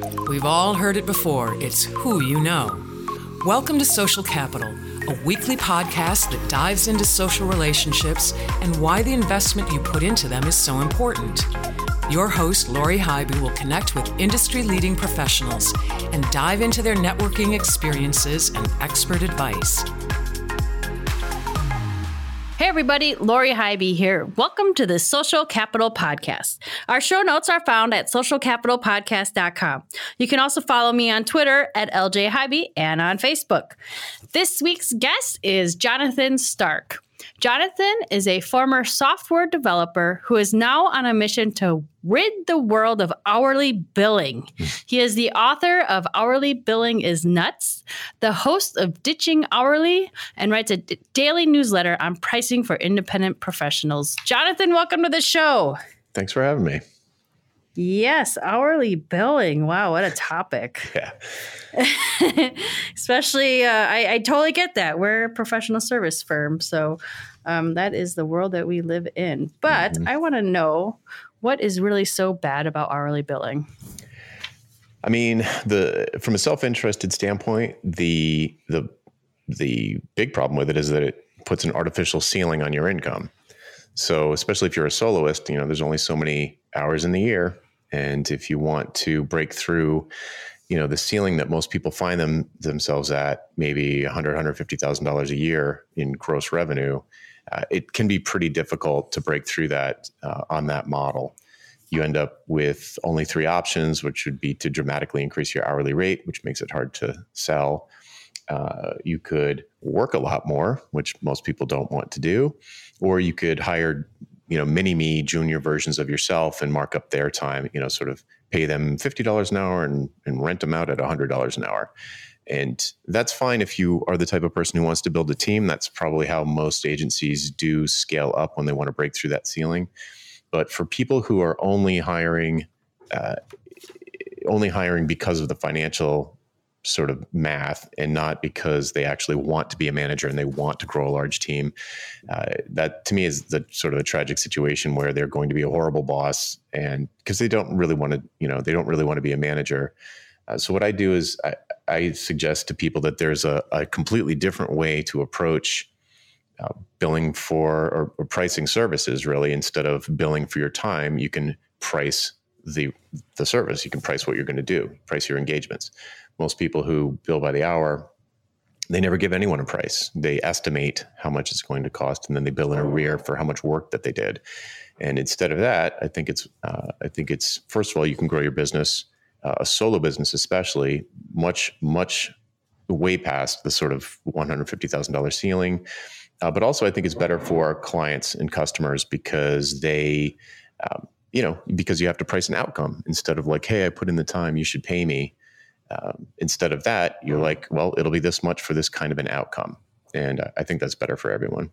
We've all heard it before. It's who you know. Welcome to Social Capital, a weekly podcast that dives into social relationships and why the investment you put into them is so important. Your host, Lori Hybe, will connect with industry-leading professionals and dive into their networking experiences and expert advice. Hey everybody, Lori Hybe here. Welcome to the Social Capital Podcast. Our show notes are found at socialcapitalpodcast.com. You can also follow me on Twitter at LJ Hybe and on Facebook. This week's guest is Jonathan Stark. Jonathan is a former software developer who is now on a mission to rid the world of hourly billing. He is the author of Hourly Billing is Nuts, the host of Ditching Hourly, and writes a daily newsletter on pricing for independent professionals. Jonathan, welcome to the show. Thanks for having me. Yes, hourly billing. Wow, what a topic. Yeah. Especially, I totally get that. We're a professional service firm, so that is the world that we live in. But I want to know, what is really so bad about hourly billing? I mean, from a self-interested standpoint, the big problem with it is that it puts an artificial ceiling on your income. So especially if you're a soloist, there's only so many hours in the year. And if you want to break through, the ceiling that most people find themselves at, maybe $100,000, $150,000 a year in gross revenue, it can be pretty difficult to break through that on that model. You end up with only three options, which would be to dramatically increase your hourly rate, which makes it hard to sell. You could work a lot more, which most people don't want to do, or you could hire mini-me junior versions of yourself and mark up their time, sort of pay them $50 an hour and rent them out at $100 an hour. And that's fine if you are the type of person who wants to build a team. That's probably how most agencies do scale up when they want to break through that ceiling. But for people who are only hiring because of the financial sort of math and not because they actually want to be a manager and they want to grow a large team, that to me is the sort of a tragic situation where they're going to be a horrible boss, and because they don't really want to be a manager. So what I do is I suggest to people that there's a completely different way to approach billing for or pricing services. Really, instead of billing for your time, you can price the service. You can price what you're going to do, price your engagements. Most people who bill by the hour, they never give anyone a price. They estimate how much it's going to cost, and then they bill in arrear for how much work that they did. And instead of that, I think it's first of all, you can grow your business, a solo business especially, much way past the sort of $150,000 ceiling. But also, I think it's better for clients and customers because they, because you have to price an outcome instead of like, hey, I put in the time, you should pay me. Instead of that, you're like, well, it'll be this much for this kind of an outcome. And I think that's better for everyone.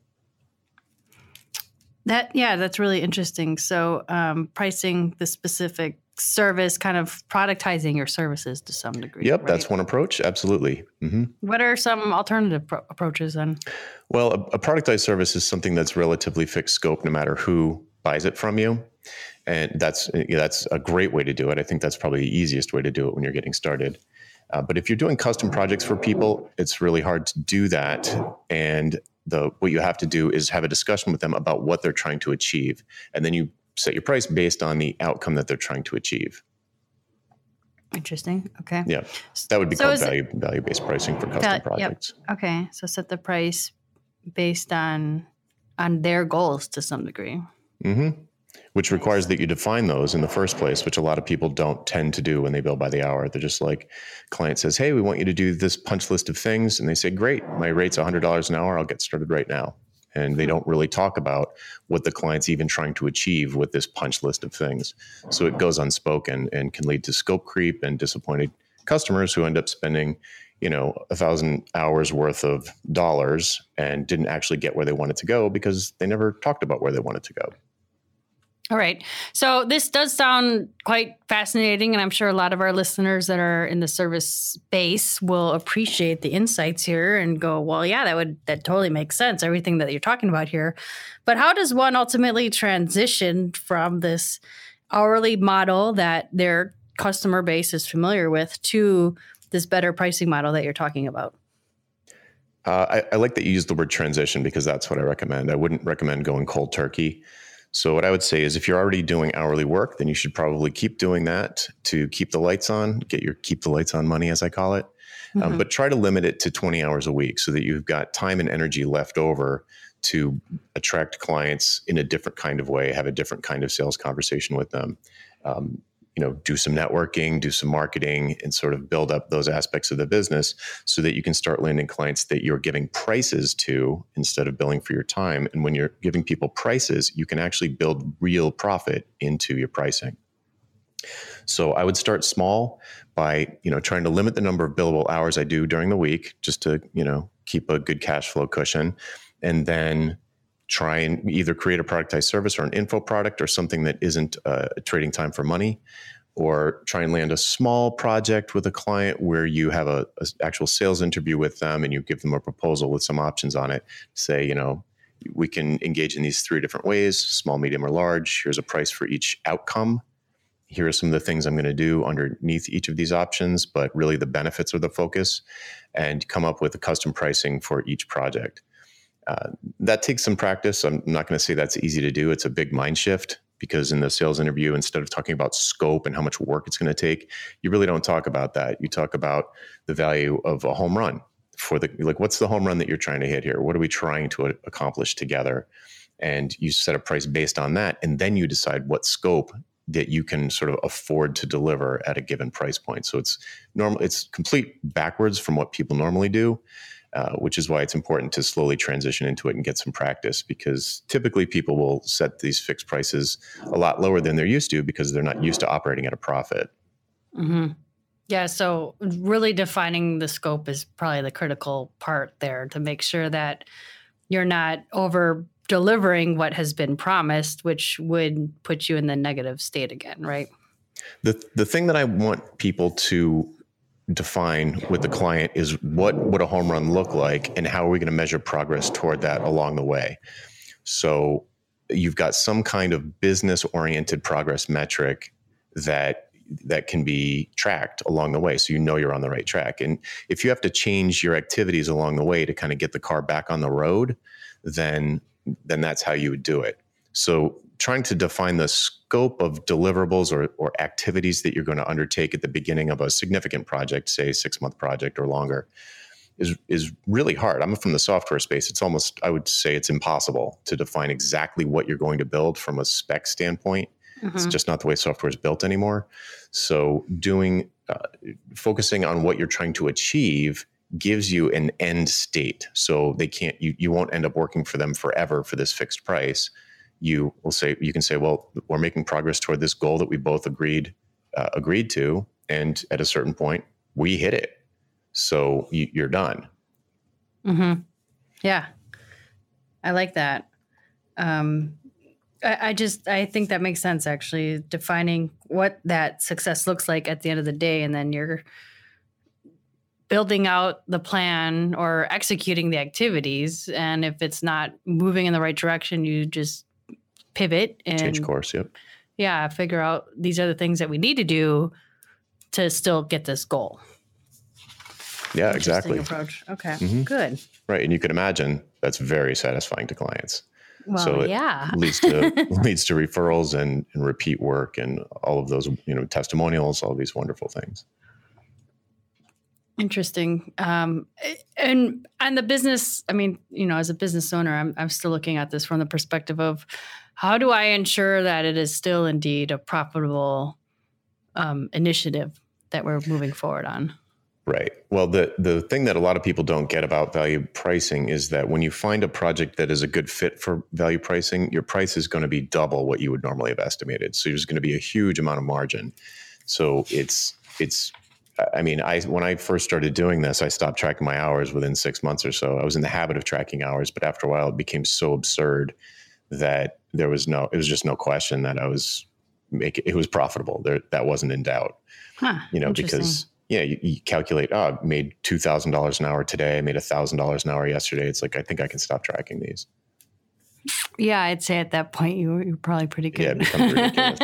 That's really interesting. So pricing the specific service, kind of productizing your services to some degree. Yep, right? That's one approach. Absolutely. Mm-hmm. What are some alternative approaches then? Well, a productized service is something that's relatively fixed scope no matter who buys it from you. And that's a great way to do it. I think that's probably the easiest way to do it when you're getting started. But if you're doing custom projects for people, it's really hard to do that. And what you have to do is have a discussion with them about what they're trying to achieve. And then you set your price based on the outcome that they're trying to achieve. Interesting. Okay. Yeah. That would be called value-based pricing for custom projects. Yep. Okay. So set the price based on their goals to some degree. Mm-hmm. Which requires that you define those in the first place, which a lot of people don't tend to do when they bill by the hour. They're just like, client says, hey, we want you to do this punch list of things. And they say, great, my rate's $100 an hour. I'll get started right now. And they don't really talk about what the client's even trying to achieve with this punch list of things. So it goes unspoken and can lead to scope creep and disappointed customers who end up spending, 1,000 hours worth of dollars and didn't actually get where they wanted to go because they never talked about where they wanted to go. All right. So this does sound quite fascinating, and I'm sure a lot of our listeners that are in the service space will appreciate the insights here and go, well, yeah, that totally makes sense, everything that you're talking about here. But how does one ultimately transition from this hourly model that they're customer base is familiar with to this better pricing model that you're talking about? I like that you use the word transition because that's what I recommend. I wouldn't recommend going cold turkey. So what I would say is if you're already doing hourly work, then you should probably keep doing that to keep the lights on, get your keep the lights on money, as I call it. But try to limit it to 20 hours a week so that you've got time and energy left over to attract clients in a different kind of way, have a different kind of sales conversation with them. Do some networking, do some marketing, and sort of build up those aspects of the business so that you can start landing clients that you're giving prices to instead of billing for your time. And when you're giving people prices, you can actually build real profit into your pricing. So I would start small by, trying to limit the number of billable hours I do during the week just to, keep a good cash flow cushion, and then try and either create a productized service or an info product or something that isn't trading time for money, or try and land a small project with a client where you have a actual sales interview with them and you give them a proposal with some options on it. Say, we can engage in these 3 different ways, small, medium, or large. Here's a price for each outcome. Here are some of the things I'm going to do underneath each of these options, but really the benefits are the focus, and come up with a custom pricing for each project. That takes some practice. I'm not going to say that's easy to do. It's a big mind shift because in the sales interview, instead of talking about scope and how much work it's going to take, you really don't talk about that. You talk about the value of a home run what's the home run that you're trying to hit here? What are we trying to accomplish together? And you set a price based on that. And then you decide what scope that you can sort of afford to deliver at a given price point. So it's complete backwards from what people normally do, which is why it's important to slowly transition into it and get some practice, because typically people will set these fixed prices a lot lower than they're used to because they're not used to operating at a profit. Mm-hmm. Yeah. So really defining the scope is probably the critical part there to make sure that you're not over delivering what has been promised, which would put you in the negative state again, right? The thing that I want people to define with the client is what would a home run look like and how are we going to measure progress toward that along the way. So you've got some kind of business-oriented progress metric that can be tracked along the way. So you're on the right track. And if you have to change your activities along the way to kind of get the car back on the road, then that's how you would do it. So trying to define the scope of deliverables or activities that you're going to undertake at the beginning of a significant project, say a 6-month project or longer, is really hard. I'm from the software space. It's almost, I would say it's impossible to define exactly what you're going to build from a spec standpoint. Mm-hmm. It's just not the way software is built anymore. So focusing on what you're trying to achieve gives you an end state. So you won't end up working for them forever for this fixed price. You can say, well, we're making progress toward this goal that we both agreed to. And at a certain point, we hit it. So you're done. Mm-hmm. Yeah. I like that. I think that makes sense, actually, defining what that success looks like at the end of the day. And then you're building out the plan or executing the activities. And if it's not moving in the right direction, you just pivot and change course. Yep. Yeah. Figure out these are the things that we need to do to still get this goal. Yeah, exactly. Approach. Okay. Mm-hmm. Good. Right. And you can imagine that's very satisfying to clients. Well, so it leads to referrals and repeat work and all of those, testimonials, all these wonderful things. Interesting. And the business, as a business owner, I'm still looking at this from the perspective of how do I ensure that it is still indeed a profitable initiative that we're moving forward on? Right. Well, the thing that a lot of people don't get about value pricing is that when you find a project that is a good fit for value pricing, your price is going to be double what you would normally have estimated. So there's going to be a huge amount of margin. So when I first started doing this, I stopped tracking my hours within 6 months or so. I was in the habit of tracking hours, but after a while, it became so absurd that it was just no question that it was profitable. That wasn't in doubt. Because you calculate, I made $2,000 an hour today. I made $1,000 an hour yesterday. It's like, I think I can stop tracking these. Yeah, I'd say at that point you're probably pretty good. Yeah, it becomes ridiculous.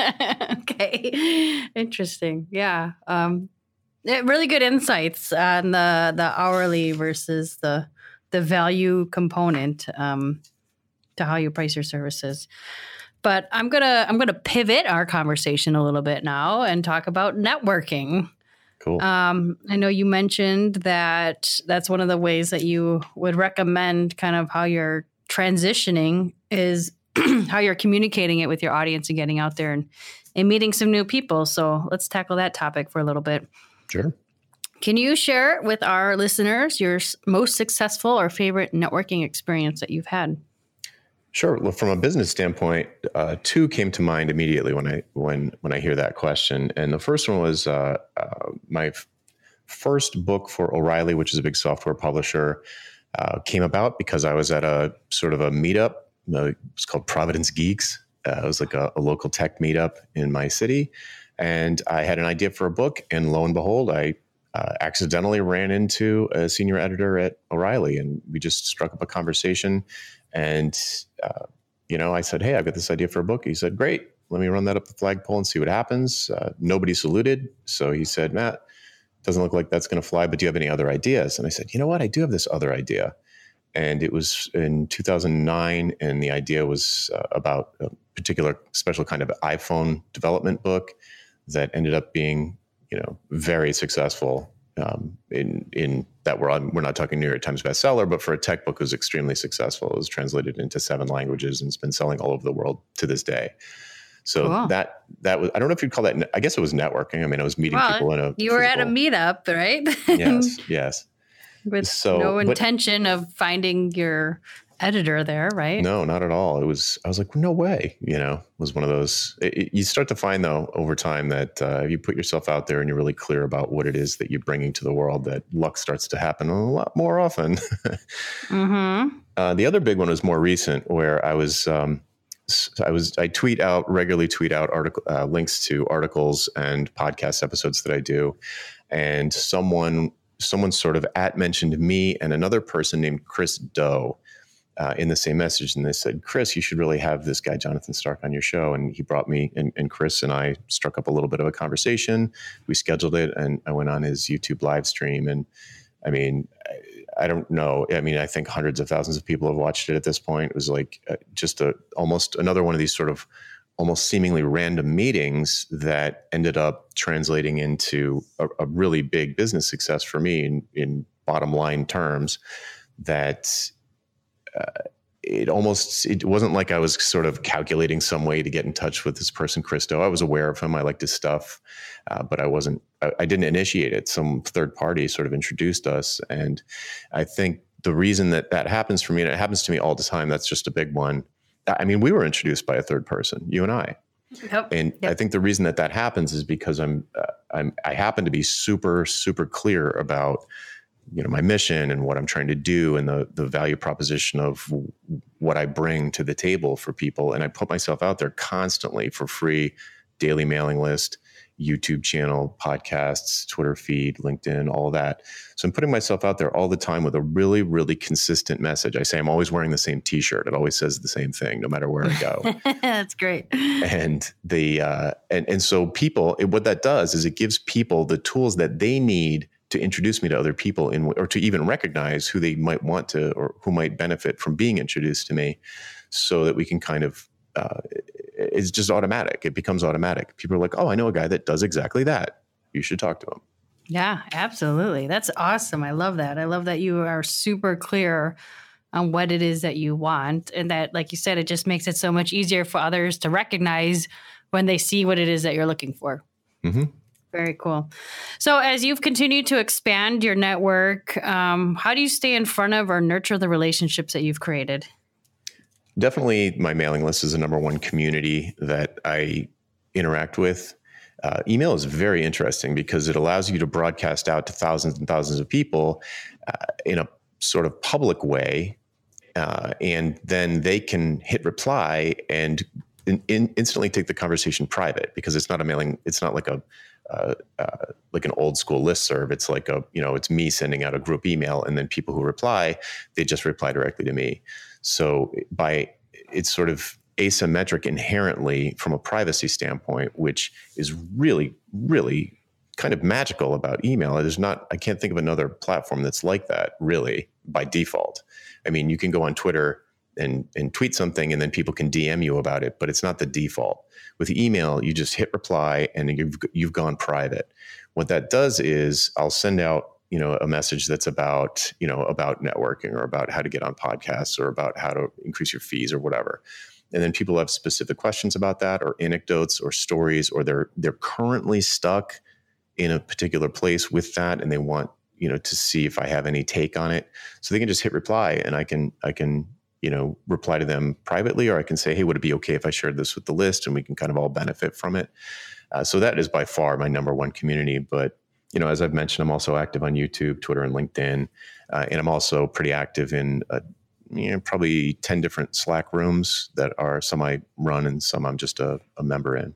Okay, interesting. Yeah, really good insights on the hourly versus the value component to how you price your services. But I'm gonna pivot our conversation a little bit now and talk about networking. Cool. I know you mentioned that that's one of the ways that you would recommend kind of how you're transitioning is how you're communicating it with your audience and getting out there and meeting some new people. So let's tackle that topic for a little bit. Sure. Can you share with our listeners your most successful or favorite networking experience that you've had? Sure. Well, from a business standpoint, two came to mind immediately when I hear that question. And the first one was my first book for O'Reilly, which is a big software publisher, came about because I was at a sort of a meetup. It's called Providence Geeks. It was like a local tech meetup in my city. And I had an idea for a book. And lo and behold, I accidentally ran into a senior editor at O'Reilly. And we just struck up a conversation. And, I said, hey, I've got this idea for a book. He said, great. Let me run that up the flagpole and see what happens. Nobody saluted. So he said, Matt, doesn't look like that's going to fly, but do you have any other ideas? And I said, you know what? I do have this other idea. And it was in 2009. And the idea was about a particular special kind of iPhone development book that ended up being, very successful in that we're not talking New York Times bestseller, but for a tech book, it was extremely successful. It was translated into 7 languages and it's been selling all over the world to this day. So cool. that was, I don't know if you'd call that, I guess it was networking. I mean, I was meeting people in a You were at a meetup, right? Yes. With no intention of finding your editor there, right? No, not at all. I was like, no way, was one of those. You start to find though, over time that if you put yourself out there and you're really clear about what it is that you're bringing to the world, that luck starts to happen a lot more often. Mm-hmm. The other big one was more recent where I regularly tweet out links to articles and podcast episodes that I do. And someone sort of mentioned me and another person named Chris Doe in the same message. And they said, Chris, you should really have this guy, Jonathan Stark, on your show. And he brought me and Chris and I struck up a little bit of a conversation. We scheduled it and I went on his YouTube live stream. And I mean, I don't know. I mean, I think hundreds of thousands of people have watched it at this point. It was like just almost another one of these sort of almost seemingly random meetings that ended up translating into a really big business success for me in bottom line terms that it wasn't like I was sort of calculating some way to get in touch with this person, Christo. I was aware of him. I liked his stuff, but I didn't initiate it. Some third party sort of introduced us. And I think the reason that happens for me, and it happens to me all the time, that's just a big one. I mean, we were introduced by a third person, you and I. Yep. And I think the reason that happens is because I happen to be super, super clear about my mission and what I'm trying to do and the value proposition of what I bring to the table for people. And I put myself out there constantly for free, daily mailing list, YouTube channel, podcasts, Twitter feed, LinkedIn, all that. So I'm putting myself out there all the time with a really, really consistent message. I say I'm always wearing the same t-shirt. It always says the same thing, no matter where I go. That's great. And so people, what that does is it gives people the tools that they need to introduce me to other people or to even recognize who they might want to, or who might benefit from being introduced to me, so that we can kind of, it's just automatic. It becomes automatic. People are like, oh, I know a guy that does exactly that. You should talk to him. Yeah, absolutely. That's awesome. I love that. I love that you are super clear on what it is that you want. And that, like you said, it just makes it so much easier for others to recognize when they see what it is that you're looking for. Mm-hmm. Very cool. So as you've continued to expand your network, how do you stay in front of or nurture the relationships that you've created? Definitely my mailing list is the number one community that I interact with. Email is very interesting because it allows you to broadcast out to thousands and thousands of people in a sort of public way. And then they can hit reply and instantly take the conversation private, because it's not like like an old school listserv. It's like it's me sending out a group email, and then people who reply, they just reply directly to me. So by it's sort of asymmetric inherently from a privacy standpoint, which is really, really kind of magical about email. I can't think of another platform that's like that really by default. I mean, you can go on Twitter and tweet something and then people can DM you about it, but it's not the default. With email, you just hit reply and you've gone private. What that does is I'll send out, a message that's about, about networking or about how to get on podcasts or about how to increase your fees or whatever. And then people have specific questions about that or anecdotes or stories, or they're currently stuck in a particular place with that. And they want, to see if I have any take on it. So they can just hit reply and I can, reply to them privately, or I can say, hey, would it be okay if I shared this with the list and we can kind of all benefit from it? So that is by far my number one community. But, as I've mentioned, I'm also active on YouTube, Twitter, and LinkedIn. And I'm also pretty active in probably 10 different Slack rooms that are some I run and some I'm just a member in.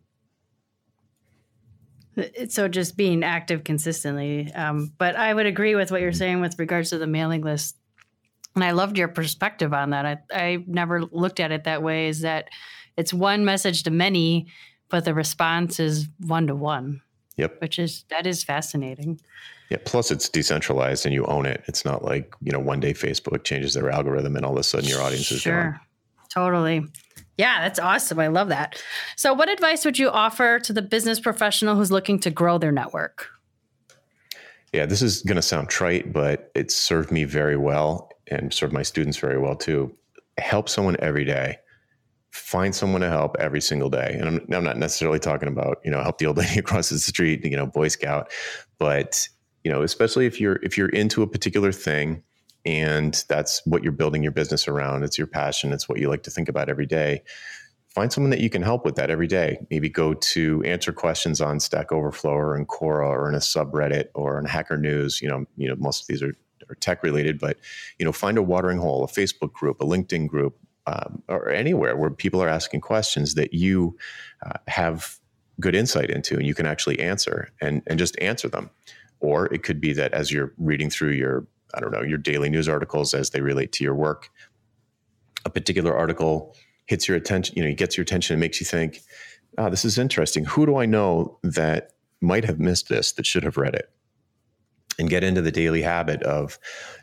So just being active consistently. But I would agree with what you're saying with regards to the mailing list. And I loved your perspective on that. I never looked at it that way, is that it's one message to many, but the response is 1-to-1. Yep. That is fascinating. Yeah. Plus it's decentralized and you own it. It's not like, one day Facebook changes their algorithm and all of a sudden your audience is gone. Totally. Yeah, that's awesome. I love that. So what advice would you offer to the business professional who's looking to grow their network? Yeah, this is going to sound trite, but it's served me very well and served my students very well too. Help someone every day. Find someone to help every single day. And I'm not necessarily talking about, help the old lady across the street, Boy Scout, but, especially if you're into a particular thing and that's what you're building your business around, it's your passion, it's what you like to think about every day. Find someone that you can help with that every day. Maybe go to answer questions on Stack Overflow or in Quora or in a subreddit or in Hacker News. Most of these are tech related, but, find a watering hole, a Facebook group, a LinkedIn group, or anywhere where people are asking questions that you have good insight into and you can actually answer and just answer them. Or it could be that as you're reading through your daily news articles as they relate to your work, a particular article hits your attention, it gets your attention and makes you think, this is interesting. Who do I know that might have missed this, that should have read it? And get into the daily habit of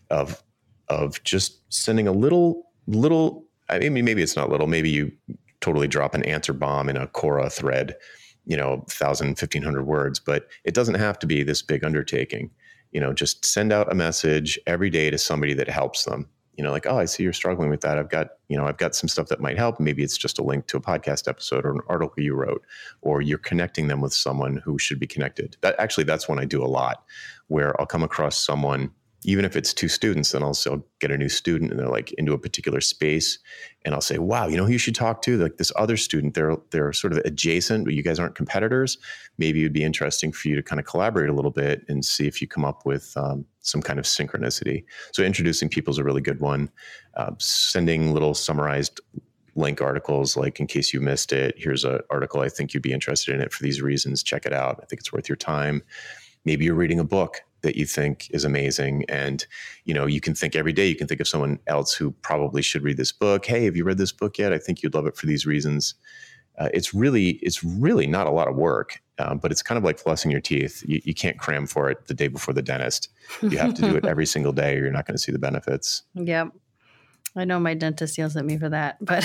just sending a little, I mean, maybe it's not little, maybe you totally drop an answer bomb in a Quora thread, 1,000, 1,500 words, but it doesn't have to be this big undertaking. Just send out a message every day to somebody that helps them. Like, oh, I see you're struggling with that. I've got some stuff that might help. Maybe it's just a link to a podcast episode or an article you wrote, or you're connecting them with someone who should be connected. That's one I do a lot, where I'll come across someone, even if it's two students, then I'll get a new student and they're like into a particular space. And I'll say, wow, who you should talk to? Like this other student, they're sort of adjacent, but you guys aren't competitors. Maybe it'd be interesting for you to kind of collaborate a little bit and see if you come up with some kind of synchronicity. So introducing people is a really good one. Sending little summarized link articles, like in case you missed it, here's an article, I think you'd be interested in it for these reasons. Check it out. I think it's worth your time. Maybe you're reading a book that you think is amazing. And, you can think every day, you can think of someone else who probably should read this book. Hey, have you read this book yet? I think you'd love it for these reasons. It's really not a lot of work, but it's kind of like flossing your teeth. You can't cram for it the day before the dentist. You have to do it every single day or you're not going to see the benefits. Yep. I know my dentist yells at me for that, but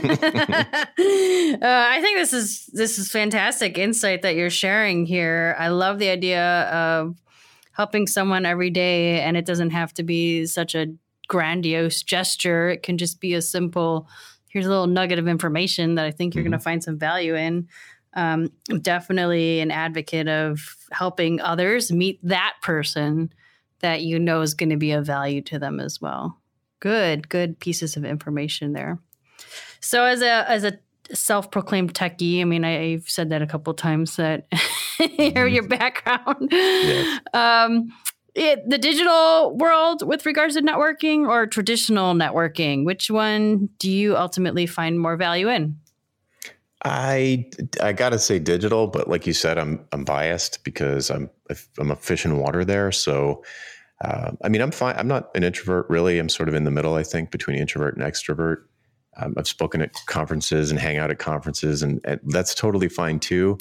I think this is fantastic insight that you're sharing here. I love the idea of helping someone every day, and it doesn't have to be such a grandiose gesture. It can just be a simple, here's a little nugget of information that I think you're going to find some value in. I'm definitely an advocate of helping others meet that person that is going to be of value to them as well. Good pieces of information there. So as a self-proclaimed techie, I mean, I've said that a couple of times that your background, Yes. The digital world with regards to networking or traditional networking, which one do you ultimately find more value in? I got to say digital, but like you said, I'm biased because I'm a fish in water there. So, I'm fine. I'm not an introvert really. I'm sort of in the middle, I think, between introvert and extrovert. I've spoken at conferences and hang out at conferences, and that's totally fine too.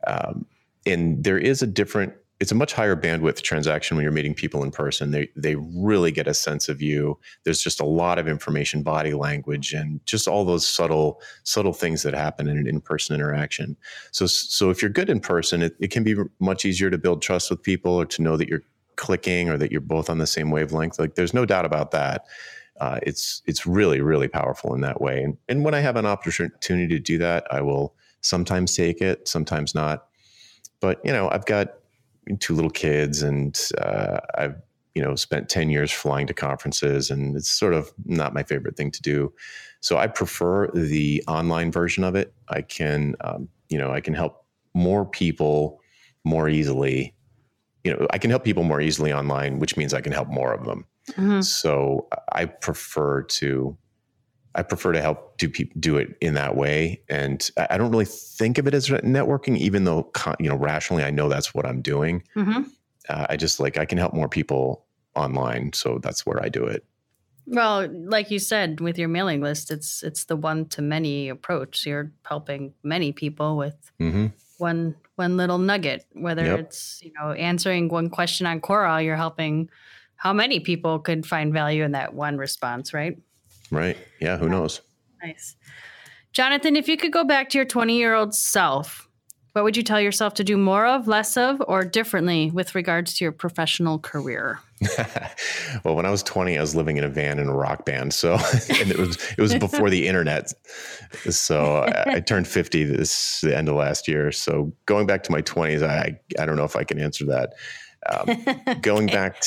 And there is it's a much higher bandwidth transaction when you're meeting people in person. They really get a sense of you. There's just a lot of information, body language, and just all those subtle things that happen in an in-person interaction. So if you're good in person, it can be much easier to build trust with people, or to know that you're clicking, or that you're both on the same wavelength. Like, there's no doubt about that. It's really, really powerful in that way. And when I have an opportunity to do that, I will sometimes take it, sometimes not. But, I've got 2 little kids, and I've, spent 10 years flying to conferences, and it's sort of not my favorite thing to do. So I prefer the online version of it. I can help more people more easily. I can help people more easily online, which means I can help more of them. Mm-hmm. So I prefer to help do it in that way. And I don't really think of it as networking, even though, rationally, I know that's what I'm doing. Mm-hmm. I just I can help more people online. So that's where I do it. Well, like you said, with your mailing list, it's the one-to-many approach. You're helping many people with mm-hmm. one little nugget, whether yep. it's, answering one question on Quora, you're helping how many people could find value in that one response, right? Right. Yeah. Who knows? Nice. Jonathan, if you could go back to your 20-year-old self, what would you tell yourself to do more of, less of, or differently with regards to your professional career? Well, when I was 20, I was living in a van in a rock band. So, and it was before the internet. So I turned 50 the end of last year. So going back to my 20s, I don't know if I can answer that. Going back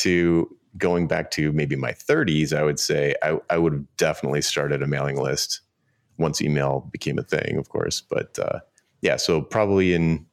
to maybe my 30s, I would say I would have definitely started a mailing list once email became a thing, of course. But yeah, so probably in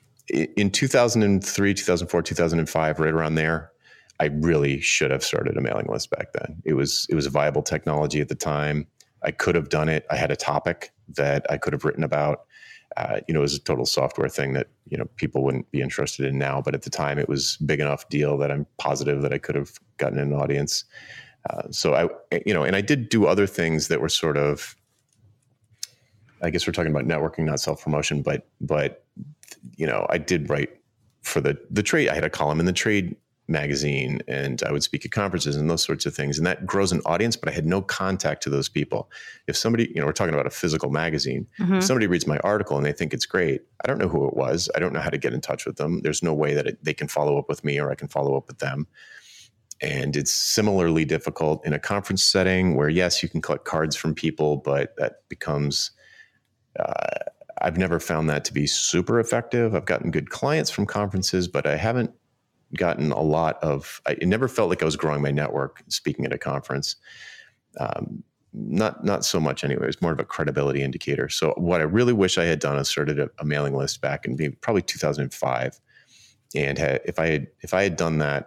2003, 2004, 2005, right around there, I really should have started a mailing list back then. It was a viable technology at the time. I could have done it. I had a topic that I could have written about. It was a total software thing that, people wouldn't be interested in now. But at the time, it was a big enough deal that I'm positive that I could have gotten an audience. So and I did do other things that were sort of, I guess we're talking about networking, not self-promotion, but I did write for the trade. I had a column in the trade magazine, and I would speak at conferences and those sorts of things. And that grows an audience, but I had no contact to those people. If somebody, we're talking about a physical magazine, mm-hmm. if somebody reads my article and they think it's great, I don't know who it was. I don't know how to get in touch with them. There's no way that they can follow up with me, or I can follow up with them. And it's similarly difficult in a conference setting where, yes, you can collect cards from people, but that becomes, I've never found that to be super effective. I've gotten good clients from conferences, but I haven't gotten a lot of, it never felt like I was growing my network speaking at a conference. Not so much anyway. It was more of a credibility indicator. So what I really wish I had done is started a mailing list back in probably 2005. And if I had done that,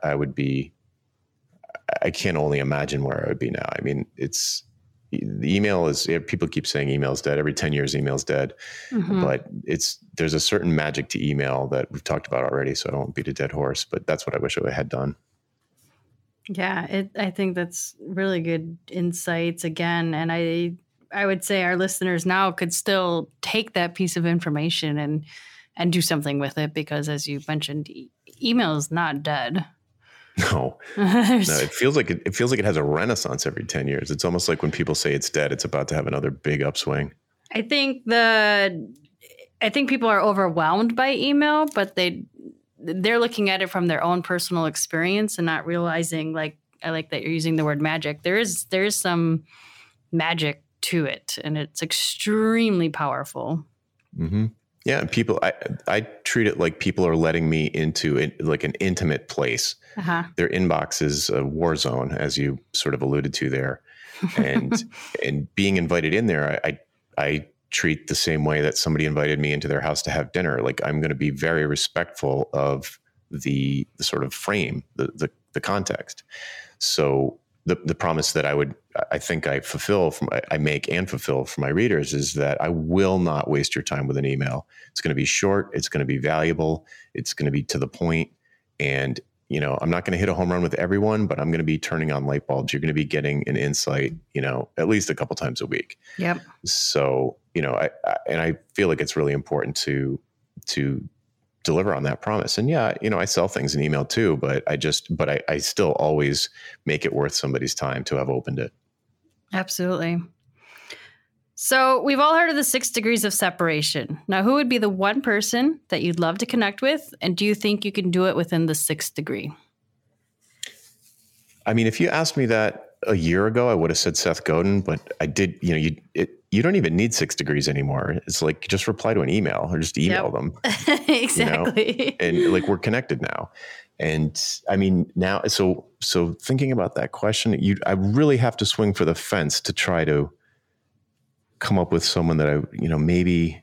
I can't only imagine where I would be now. I mean, the email is, people keep saying email's dead. Every 10 years, email's dead. Mm-hmm. But there's a certain magic to email that we've talked about already, so I don't want to beat a dead horse, but that's what I wish I had done. Yeah, I think that's really good insights again. And I would say our listeners now could still take that piece of information and do something with it, because as you mentioned, email is not dead. No, it feels like it has a renaissance every 10 years. It's almost like when people say it's dead, it's about to have another big upswing. I think people are overwhelmed by email, but they're looking at it from their own personal experience and not realizing, I like that you're using the word magic. There is some magic to it, and it's extremely powerful. Mm-hmm. Yeah, people, I treat it like people are letting me into an intimate place. Uh-huh. Their inbox is a war zone, as you sort of alluded to there, and being invited in there, I treat the same way that somebody invited me into their house to have dinner. Like, I'm going to be very respectful of the sort of frame, the context. So the promise that I think I make and fulfill for my readers is that I will not waste your time with an email. It's going to be short. It's going to be valuable. It's going to be to the point. And I'm not going to hit a home run with everyone, but I'm going to be turning on light bulbs. You're going to be getting an insight, at least a couple times a week. Yep. So, I feel like it's really important to deliver on that promise. And yeah, I sell things in email too, but I still always make it worth somebody's time to have opened it. Absolutely. So we've all heard of the 6 degrees of separation. Now, who would be the one person that you'd love to connect with? And do you think you can do it within the 6th degree? I mean, if you asked me that a year ago, I would have said Seth Godin, but I did, you don't even need 6 degrees anymore. It's like, just reply to an email or just email them. Exactly. And like, we're connected now. And I mean, now, so thinking about that question, I really have to swing for the fence to try to come up with someone that maybe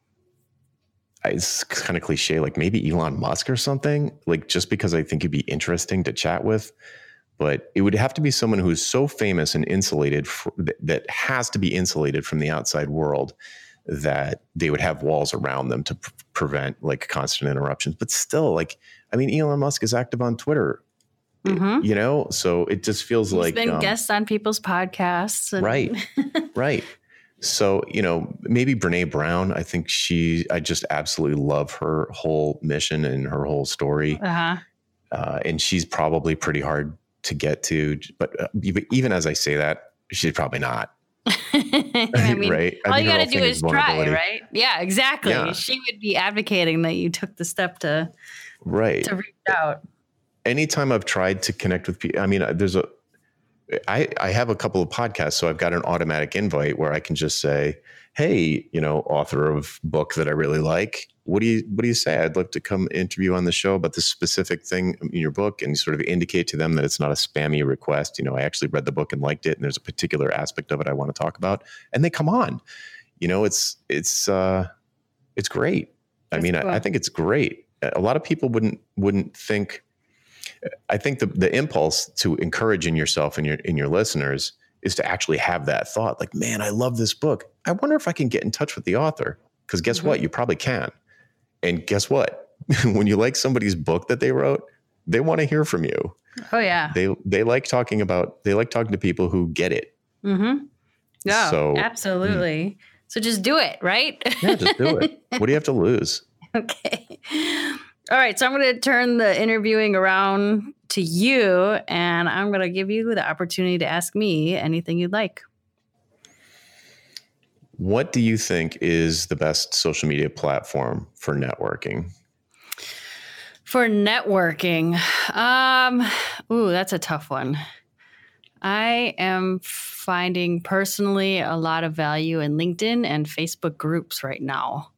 it's kind of cliche, like maybe Elon Musk or something, like just because I think he'd be interesting to chat with. But it would have to be someone who's so famous and insulated that has to be insulated from the outside world, that they would have walls around them to prevent like constant interruptions. But still, like, I mean, Elon Musk is active on Twitter, so it just feels like he's been guests on people's podcasts. Right. So, maybe Brene Brown, I think I just absolutely love her whole mission and her whole story. And she's probably pretty hard to get to, but even as I say that, she's probably not. I mean, right? All you got to do is try, right? Yeah, exactly. Yeah. She would be advocating that you took the step to reach out. Anytime I've tried to connect with people, I mean, I have a couple of podcasts, so I've got an automatic invite where I can just say, hey, author of book that I really like, what do you say? I'd love to come interview on the show about this specific thing in your book, and sort of indicate to them that it's not a spammy request. I actually read the book and liked it, and there's a particular aspect of it I want to talk about, and they come on. It's great. I mean, cool. I think it's great. A lot of people wouldn't think. I think the impulse to encourage in yourself and in your listeners is to actually have that thought, like, man, I love this book. I wonder if I can get in touch with the author, because guess what? You probably can. And guess what? When you like somebody's book that they wrote, they want to hear from you. Oh yeah. They like talking to people who get it. Mm-hmm. Yeah, so, absolutely. So just do it, right? Yeah, just do it. What do you have to lose? Okay. All right, so I'm going to turn the interviewing around to you, and I'm going to give you the opportunity to ask me anything you'd like. What do you think is the best social media platform for networking? For networking, that's a tough one. I am finding personally a lot of value in LinkedIn and Facebook groups right now.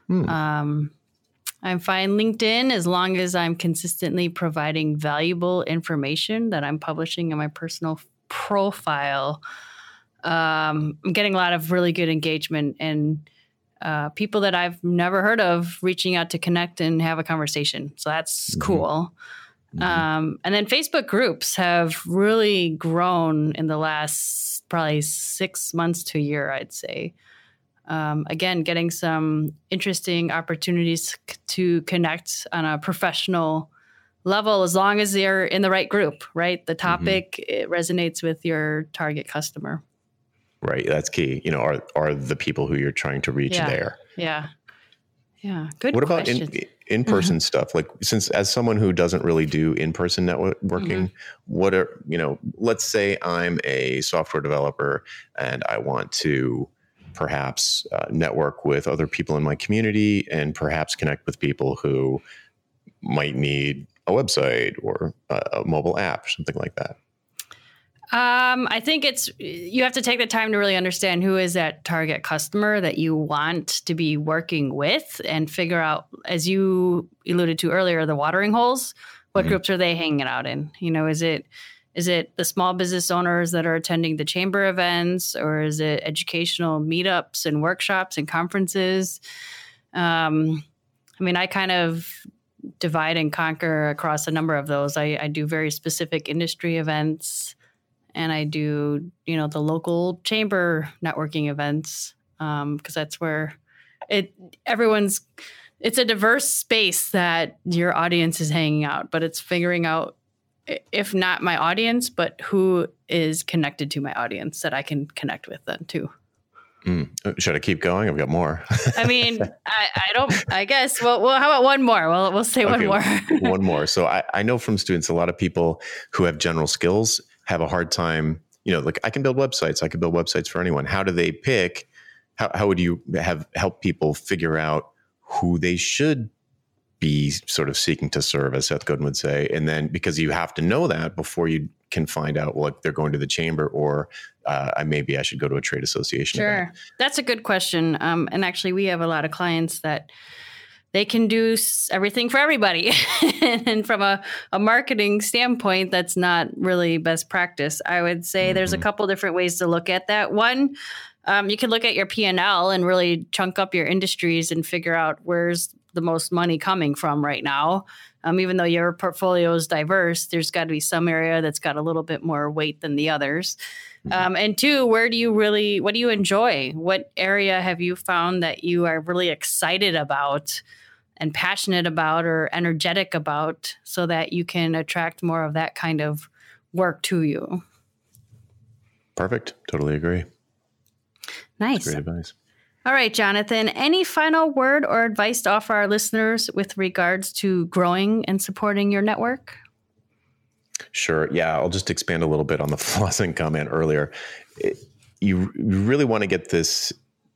I'm fine LinkedIn as long as I'm consistently providing valuable information that I'm publishing in my personal profile. I'm getting a lot of really good engagement and people that I've never heard of reaching out to connect and have a conversation. So that's cool. And then Facebook groups have really grown in the last probably 6 months to a year, I'd say. Again, getting some interesting opportunities to connect on a professional level, as long as they're in the right group, right? The topic it resonates with your target customer. Right. That's key. Are the people who you're trying to reach there? Yeah. Yeah. Good. What about in-person stuff? Like, since as someone who doesn't really do in-person networking, what are, let's say I'm a software developer and I want to perhaps network with other people in my community and perhaps connect with people who might need a website or a mobile app, something like that. I think you have to take the time to really understand who is that target customer that you want to be working with, and figure out, as you alluded to earlier, the watering holes. What groups are they hanging out in? Is it the small business owners that are attending the chamber events, or is it educational meetups and workshops and conferences? I kind of divide and conquer across a number of those. I do very specific industry events, and I do, the local chamber networking events, because that's where everyone's it's a diverse space that your audience is hanging out, but it's figuring out, if not my audience, but who is connected to my audience that I can connect with then too. Should I keep going? I've got more. I mean, I guess. Well, how about one more? We'll say one more. One more. So I know from students, a lot of people who have general skills have a hard time, like I can build websites. I can build websites for anyone. How do they pick? How would you help people figure out who they should be sort of seeking to serve, as Seth Godin would say? And then, because you have to know that before you can find out, well, if they're going to the chamber, or maybe I should go to a trade association. Sure. event. That's a good question. And actually, we have a lot of clients that they can do everything for everybody. And from a marketing standpoint, that's not really best practice. I would say there's a couple different ways to look at that. One, you can look at your P&L and really chunk up your industries and figure out where's the most money coming from right now. Even though your portfolio is diverse, there's got to be some area that's got a little bit more weight than the others. And two, what do you enjoy? What area have you found that you are really excited about and passionate about or energetic about, so that you can attract more of that kind of work to you? Perfect. Totally agree. Nice. That's great advice. All right, Jonathan, any final word or advice to offer our listeners with regards to growing and supporting your network? Sure. Yeah, I'll just expand a little bit on the flossing comment earlier. You really want to get this.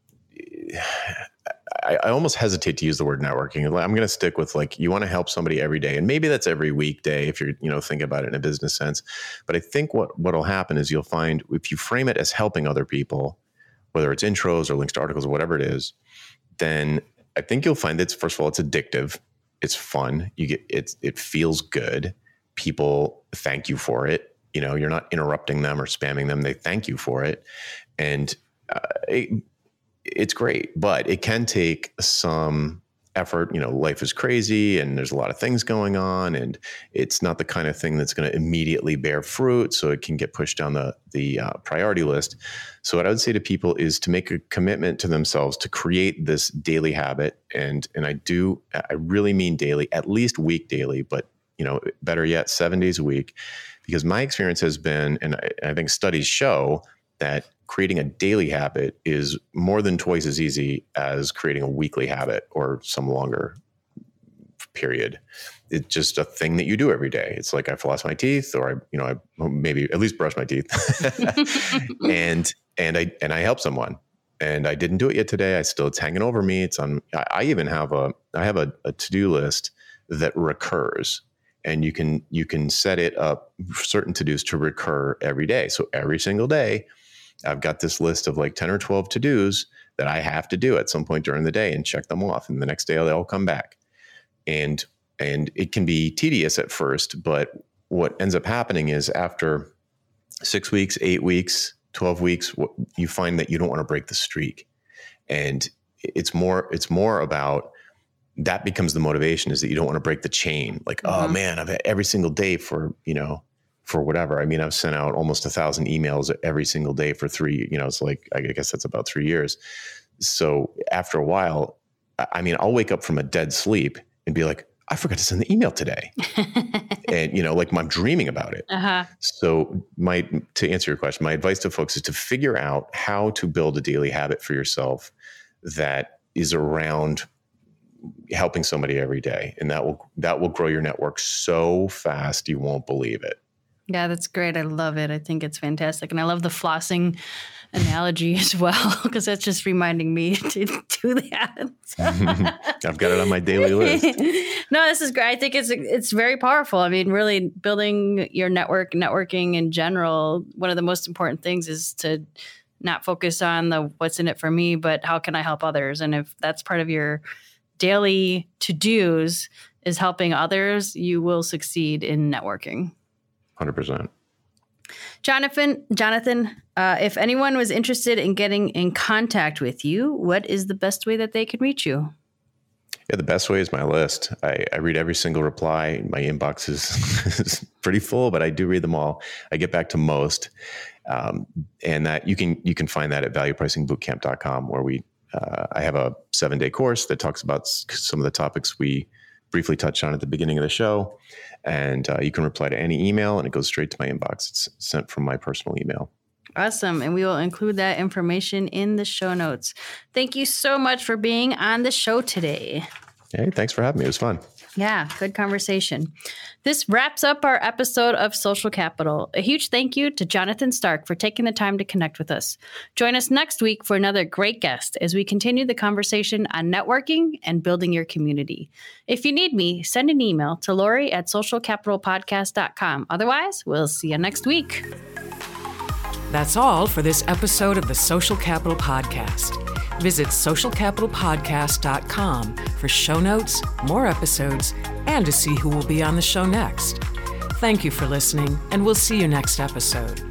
I almost hesitate to use the word networking. I'm going to stick with, you want to help somebody every day. And maybe that's every weekday if you're, thinking about it in a business sense. But I think what'll happen is you'll find, if you frame it as helping other people, whether it's intros or links to articles or whatever it is, then I think you'll find that, first of all, it's addictive. It's fun. It feels good. People thank you for it. You're not interrupting them or spamming them. They thank you for it. And it's great, but it can take some effort. Life is crazy and there's a lot of things going on, and it's not the kind of thing that's going to immediately bear fruit. So it can get pushed down the priority list. So what I would say to people is to make a commitment to themselves to create this daily habit. And I really mean daily, at least week daily, but better yet, 7 days a week, because my experience has been, and I think studies show, that creating a daily habit is more than twice as easy as creating a weekly habit or some longer period. It's just a thing that you do every day. It's like I floss my teeth, or I maybe at least brush my teeth, and I help someone. And I didn't do it yet today. It's hanging over me. It's on. I even have a to-do list that recurs. And you can set it up, certain to-dos to recur every day. So every single day, I've got this list of 10 or 12 to-dos that I have to do at some point during the day and check them off. And the next day they'll come back. And it can be tedious at first, but what ends up happening is after 6 weeks, 8 weeks, 12 weeks, you find that you don't want to break the streak. And it's more about, that becomes the motivation, is that you don't want to break the chain. Oh man, I've had every single day for whatever. I mean, I've sent out almost 1,000 emails every single day for it's I guess that's about 3 years. So after a while, I'll wake up from a dead sleep and be like, I forgot to send the email today. And, I'm dreaming about it. So to answer your question, my advice to folks is to figure out how to build a daily habit for yourself that is around helping somebody every day. And that will grow your network so fast, you won't believe it. Yeah, that's great. I love it. I think it's fantastic. And I love the flossing analogy as well, because that's just reminding me to do that. I've got it on my daily list. No, this is great. I think it's very powerful. I mean, really building your networking in general, one of the most important things is to not focus on the what's in it for me, but how can I help others? And if that's part of your daily to-dos is helping others, you will succeed in networking. 100%. Jonathan, if anyone was interested in getting in contact with you, what is the best way that they can reach you? Yeah, the best way is my list. I read every single reply. My inbox is pretty full, but I do read them all. I get back to most. And that you can find that at valuepricingbootcamp.com, where we I have a 7-day course that talks about some of the topics we briefly touched on at the beginning of the show. And you can reply to any email and it goes straight to my inbox. It's sent from my personal email. Awesome. And we will include that information in the show notes. Thank you so much for being on the show today. Hey, thanks for having me. It was fun. Yeah, good conversation. This wraps up our episode of Social Capital. A huge thank you to Jonathan Stark for taking the time to connect with us. Join us next week for another great guest as we continue the conversation on networking and building your community. If you need me, send an email to Lori@socialcapitalpodcast.com. Otherwise, we'll see you next week. That's all for this episode of the Social Capital Podcast. Visit socialcapitalpodcast.com for show notes, more episodes, and to see who will be on the show next. Thank you for listening, and we'll see you next episode.